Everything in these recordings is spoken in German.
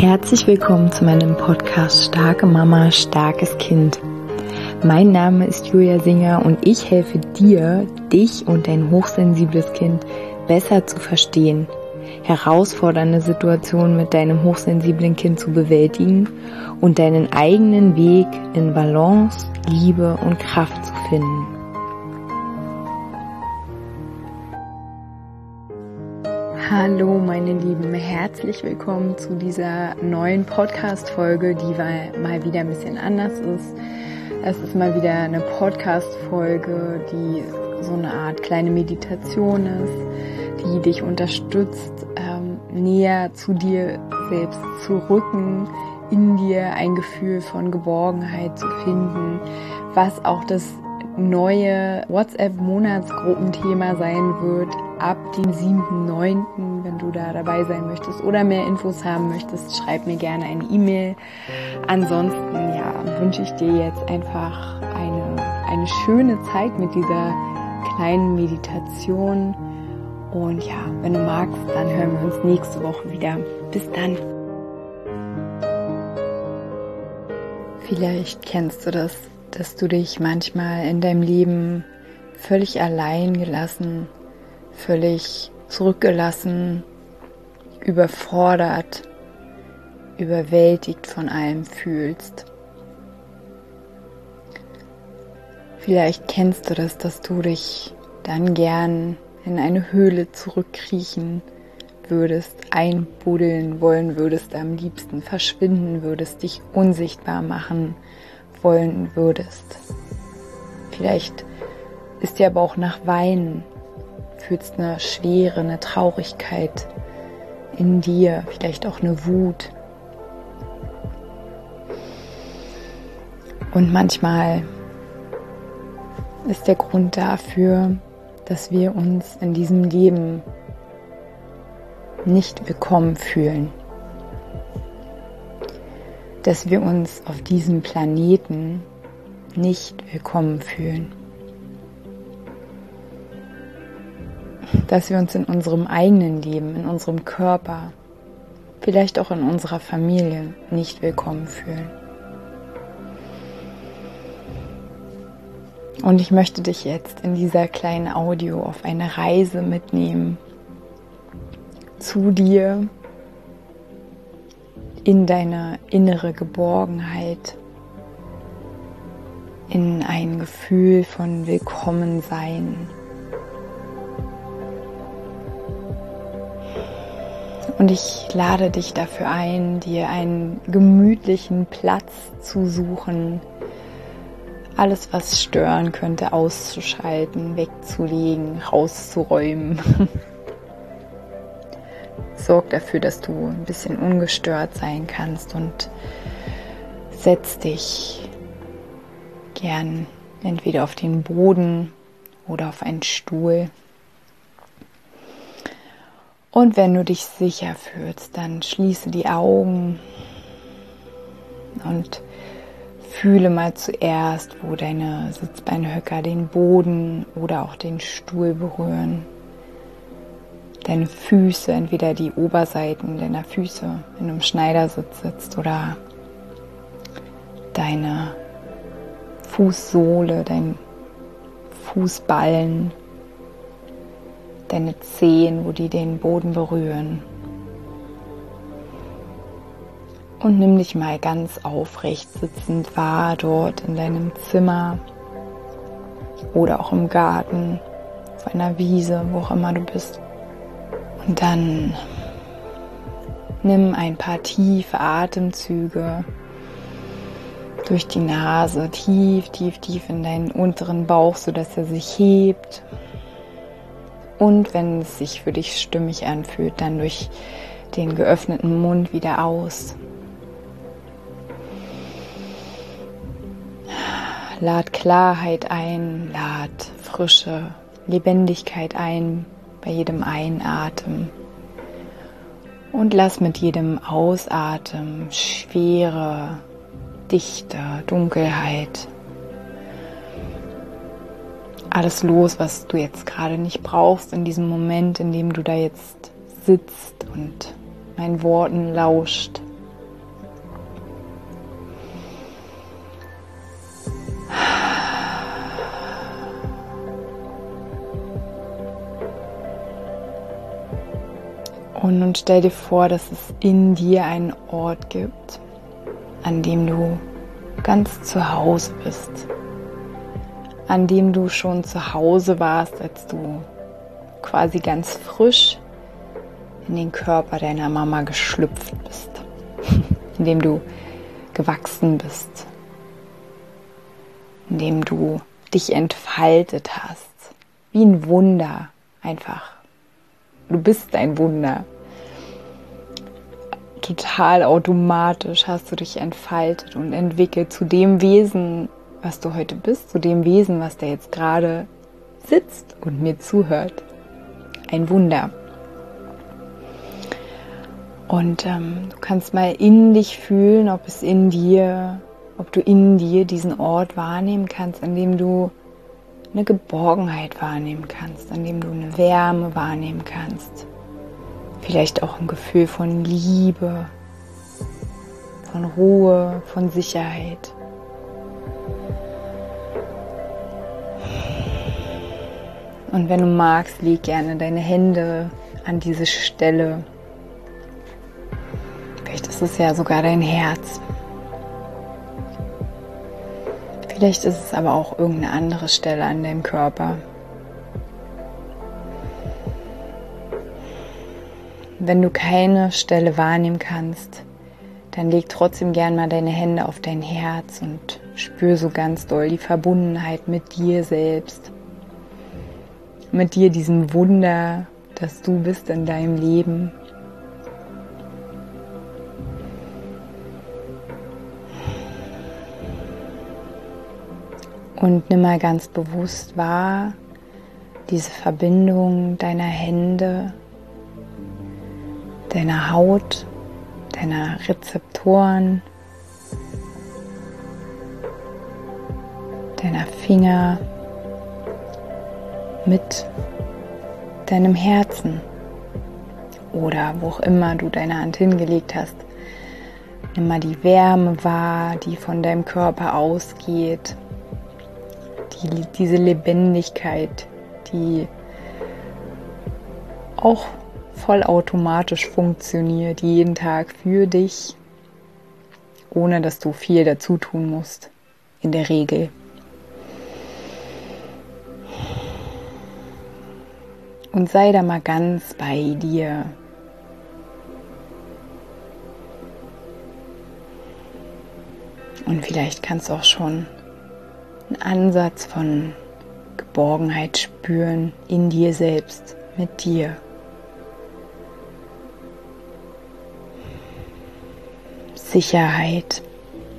Herzlich willkommen zu meinem Podcast Starke Mama, starkes Kind. Mein Name ist Julia Singer und ich helfe dir, dich und dein hochsensibles Kind besser zu verstehen, herausfordernde Situationen mit deinem hochsensiblen Kind zu bewältigen und deinen eigenen Weg in Balance, Liebe und Kraft zu finden. Hallo meine Lieben, herzlich willkommen zu dieser neuen Podcast-Folge, die mal wieder ein bisschen anders ist. Es ist mal wieder eine Podcast-Folge, die so eine Art kleine Meditation ist, die dich unterstützt, näher zu dir selbst zu rücken, in dir ein Gefühl von Geborgenheit zu finden, was auch das neue WhatsApp-Monatsgruppenthema sein wird ab dem 7.9., wenn du da dabei sein möchtest oder mehr Infos haben möchtest, schreib mir gerne eine E-Mail. Ansonsten wünsche ich dir jetzt einfach eine schöne Zeit mit dieser kleinen Meditation und wenn du magst, dann hören wir uns nächste Woche wieder. Bis dann. Vielleicht kennst du das, dass du dich manchmal in deinem Leben völlig allein gelassen, völlig zurückgelassen, überfordert, überwältigt von allem fühlst. Vielleicht kennst du das, dass du dich dann gern in eine Höhle zurückkriechen würdest, einbuddeln wollen würdest, am liebsten verschwinden würdest, dich unsichtbar machen wollen würdest. Vielleicht ist dir aber auch nach Weinen, fühlst eine Schwere, eine Traurigkeit in dir, vielleicht auch eine Wut. Und manchmal ist der Grund dafür, dass wir uns in diesem Leben nicht willkommen fühlen. Dass wir uns auf diesem Planeten nicht willkommen fühlen. Dass wir uns in unserem eigenen Leben, in unserem Körper, vielleicht auch in unserer Familie nicht willkommen fühlen. Und ich möchte dich jetzt in dieser kleinen Audio auf eine Reise mitnehmen zu dir, in deine innere Geborgenheit, in ein Gefühl von Willkommensein. Und ich lade dich dafür ein, dir einen gemütlichen Platz zu suchen, alles, was stören könnte, auszuschalten, wegzulegen, rauszuräumen. Sorg dafür, dass du ein bisschen ungestört sein kannst und setz dich gern entweder auf den Boden oder auf einen Stuhl. Und wenn du dich sicher fühlst, dann schließe die Augen und fühle mal zuerst, wo deine Sitzbeinhöcker den Boden oder auch den Stuhl berühren. Deine Füße, entweder die Oberseiten deiner Füße, wenn du im Schneidersitz sitzt, oder deine Fußsohle, dein Fußballen, deine Zehen, wo die den Boden berühren. Und nimm dich mal ganz aufrecht sitzend wahr dort in deinem Zimmer oder auch im Garten, auf einer Wiese, wo auch immer du bist. Und dann nimm ein paar tiefe Atemzüge durch die Nase, tief, tief, tief in deinen unteren Bauch, sodass er sich hebt. Und wenn es sich für dich stimmig anfühlt, dann durch den geöffneten Mund wieder aus. Lad Klarheit ein, lad frische Lebendigkeit ein bei jedem Einatmen. Und lass mit jedem Ausatmen Schwere, Dichte, Dunkelheit, alles los, was du jetzt gerade nicht brauchst in diesem Moment, in dem du da jetzt sitzt und meinen Worten lauscht. Und nun stell dir vor, dass es in dir einen Ort gibt, an dem du ganz zu Hause bist, an dem du schon zu Hause warst, als du quasi ganz frisch in den Körper deiner Mama geschlüpft bist, in dem du gewachsen bist, in dem du dich entfaltet hast, wie ein Wunder einfach. Du bist ein Wunder. Total automatisch hast du dich entfaltet und entwickelt zu dem Wesen, was du heute bist, zu dem Wesen, was da jetzt gerade sitzt und mir zuhört. Ein Wunder. Und du kannst mal in dich fühlen, ob du in dir diesen Ort wahrnehmen kannst, an dem du eine Geborgenheit wahrnehmen kannst, an dem du eine Wärme wahrnehmen kannst. Vielleicht auch ein Gefühl von Liebe, von Ruhe, von Sicherheit. Und wenn du magst, leg gerne deine Hände an diese Stelle. Vielleicht ist es ja sogar dein Herz. Vielleicht ist es aber auch irgendeine andere Stelle an deinem Körper. Wenn du keine Stelle wahrnehmen kannst, dann leg trotzdem gern mal deine Hände auf dein Herz und spür so ganz doll die Verbundenheit mit dir selbst. Mit dir, diesem Wunder, das du bist in deinem Leben. Und nimm mal ganz bewusst wahr, diese Verbindung deiner Hände, deiner Haut, deiner Rezeptoren, deiner Finger mit deinem Herzen oder wo auch immer du deine Hand hingelegt hast. Nimm mal die Wärme wahr, die von deinem Körper ausgeht, diese Lebendigkeit, die auch vollautomatisch funktioniert, jeden Tag für dich, ohne dass du viel dazu tun musst, in der Regel. Und sei da mal ganz bei dir. Und vielleicht kannst du auch schon einen Ansatz von Geborgenheit spüren in dir selbst, mit dir. Sicherheit,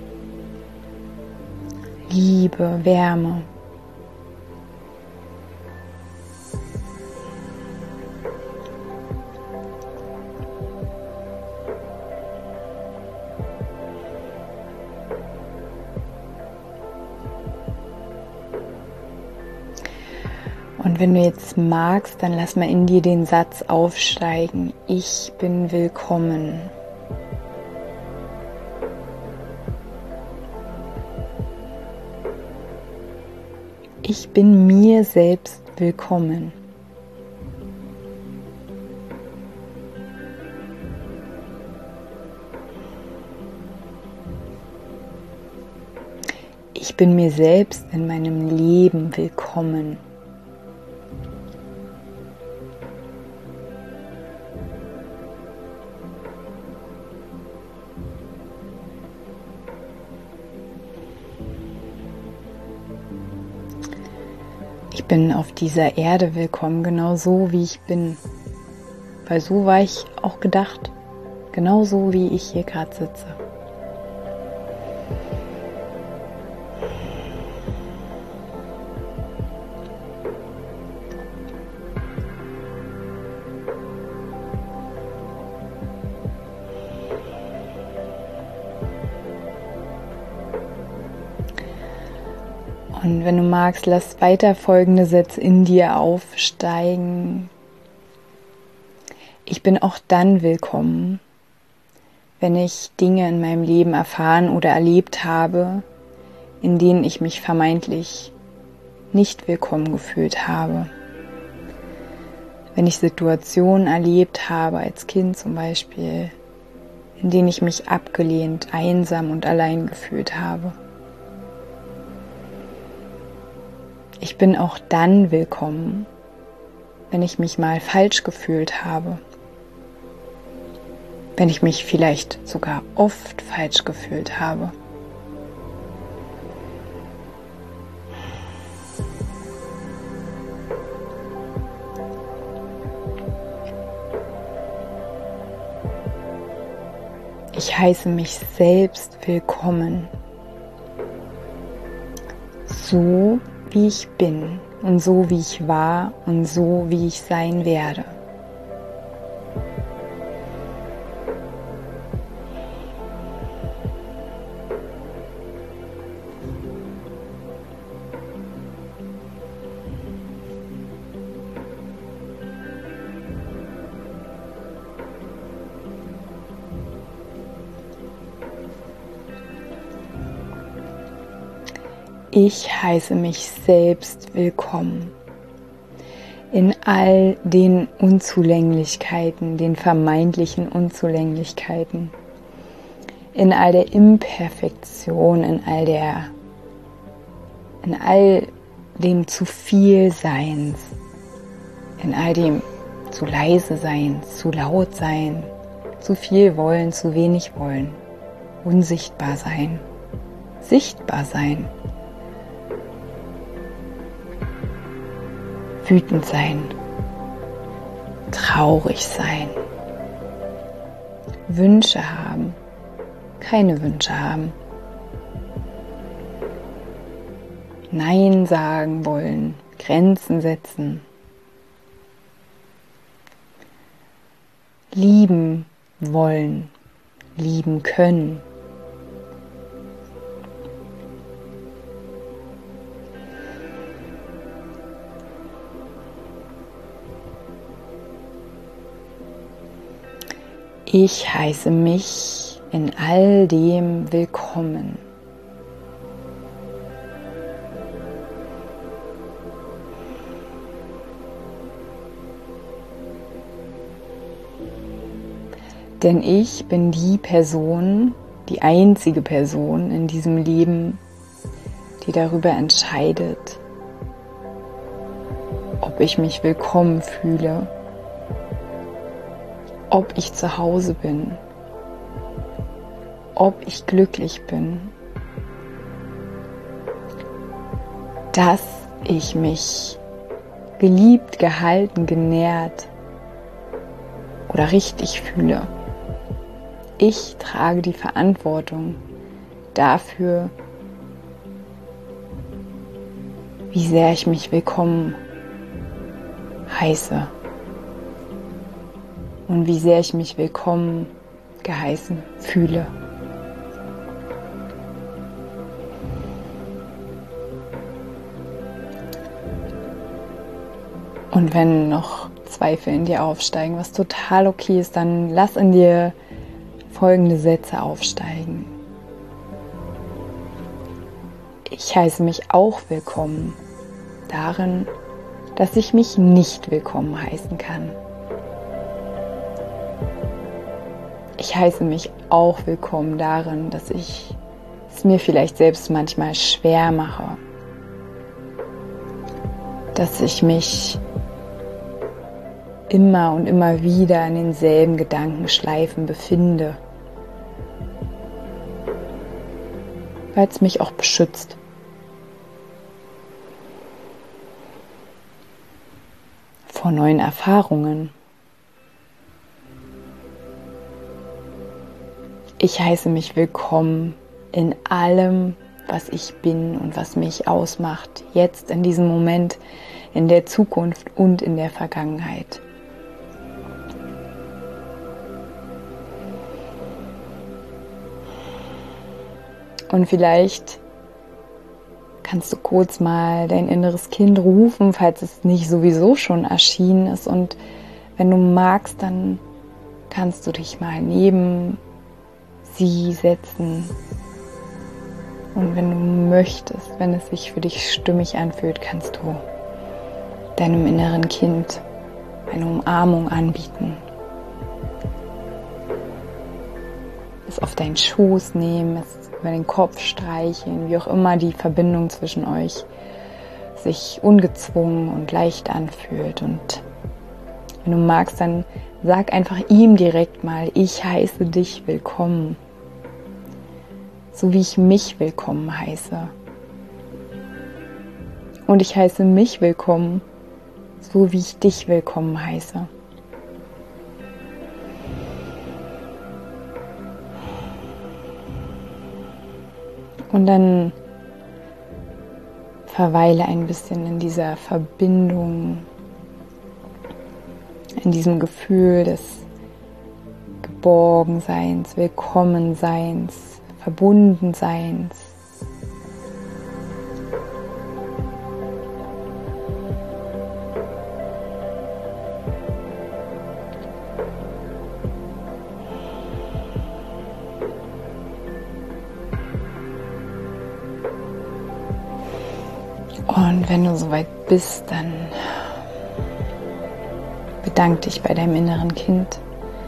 Liebe, Wärme. Und wenn du jetzt magst, dann lass mal in dir den Satz aufsteigen: Ich bin willkommen. Ich bin mir selbst willkommen. Ich bin mir selbst in meinem Leben willkommen. Ich bin auf dieser Erde willkommen, genau so wie ich bin. Weil so war ich auch gedacht, genau so wie ich hier gerade sitze. Und wenn du magst, lass weiter folgende Sätze in dir aufsteigen. Ich bin auch dann willkommen, wenn ich Dinge in meinem Leben erfahren oder erlebt habe, in denen ich mich vermeintlich nicht willkommen gefühlt habe. wenn ich Situationen erlebt habe, als Kind zum Beispiel, in denen ich mich abgelehnt, einsam und allein gefühlt habe. Ich bin auch dann willkommen, wenn ich mich mal falsch gefühlt habe. Wenn ich mich vielleicht sogar oft falsch gefühlt habe. Ich heiße mich selbst willkommen, so wie ich bin und so wie ich war und so wie ich sein werde. Ich heiße mich selbst willkommen in all den Unzulänglichkeiten, den vermeintlichen Unzulänglichkeiten, in all der Imperfektion, in all dem zu viel Seins, in all dem zu leise sein, zu laut sein, zu viel wollen, zu wenig wollen, unsichtbar sein, sichtbar sein. Wütend sein, traurig sein, Wünsche haben, keine Wünsche haben, Nein sagen wollen, Grenzen setzen, lieben wollen, lieben können. Ich heiße mich in all dem willkommen. Denn ich bin die Person, die einzige Person in diesem Leben, die darüber entscheidet, ob ich mich willkommen fühle, ob ich zu Hause bin, ob ich glücklich bin, dass ich mich geliebt, gehalten, genährt oder richtig fühle. Ich trage die Verantwortung dafür, wie sehr ich mich willkommen heiße. Und wie sehr ich mich willkommen geheißen fühle. Und wenn noch Zweifel in dir aufsteigen, was total okay ist, dann lass in dir folgende Sätze aufsteigen. Ich heiße mich auch willkommen darin, dass ich mich nicht willkommen heißen kann. Ich heiße mich auch willkommen darin, dass ich es mir vielleicht selbst manchmal schwer mache, dass ich mich immer und immer wieder in denselben Gedankenschleifen befinde, weil es mich auch beschützt. Vor neuen Erfahrungen. Ich heiße mich willkommen in allem, was ich bin und was mich ausmacht, jetzt in diesem Moment, in der Zukunft und in der Vergangenheit. Und vielleicht kannst du kurz mal dein inneres Kind rufen, falls es nicht sowieso schon erschienen ist. Und wenn du magst, dann kannst du dich mal neben sie setzen. Und wenn du möchtest, wenn es sich für dich stimmig anfühlt, kannst du deinem inneren Kind eine Umarmung anbieten, es auf deinen Schoß nehmen, es über den Kopf streicheln, wie auch immer die Verbindung zwischen euch sich ungezwungen und leicht anfühlt. Und wenn du magst, dann sag einfach ihm direkt mal: Ich heiße dich willkommen, so wie ich mich willkommen heiße. Und ich heiße mich willkommen, so wie ich dich willkommen heiße. Und dann verweile ein bisschen in dieser Verbindung, in diesem Gefühl des Geborgenseins, Willkommenseins, Verbundenseins. Und wenn du soweit bist, dann bedank dich bei deinem inneren Kind,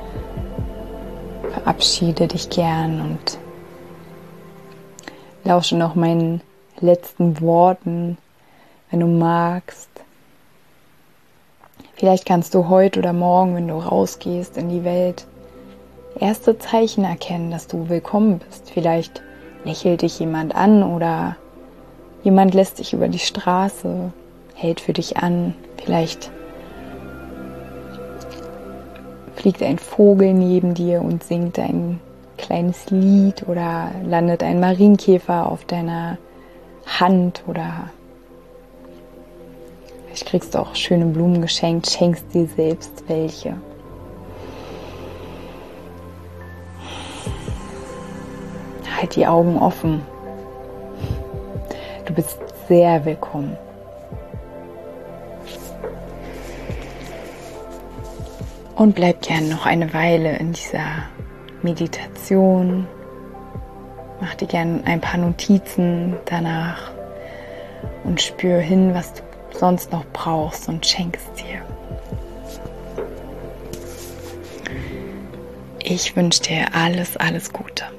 verabschiede dich gern und lausche noch meinen letzten Worten, wenn du magst. Vielleicht kannst du heute oder morgen, wenn du rausgehst in die Welt, erste Zeichen erkennen, dass du willkommen bist. Vielleicht lächelt dich jemand an oder jemand lässt dich über die Straße, hält für dich an. Vielleicht fliegt ein Vogel neben dir und singt ein kleines Lied oder landet ein Marienkäfer auf deiner Hand oder vielleicht kriegst du auch schöne Blumen geschenkt, schenkst dir selbst welche. Halt die Augen offen. Du bist sehr willkommen. Und bleib gern noch eine Weile in dieser Meditation. Mach dir gern ein paar Notizen danach und spür hin, was du sonst noch brauchst und schenk es dir. Ich wünsche dir alles, alles Gute.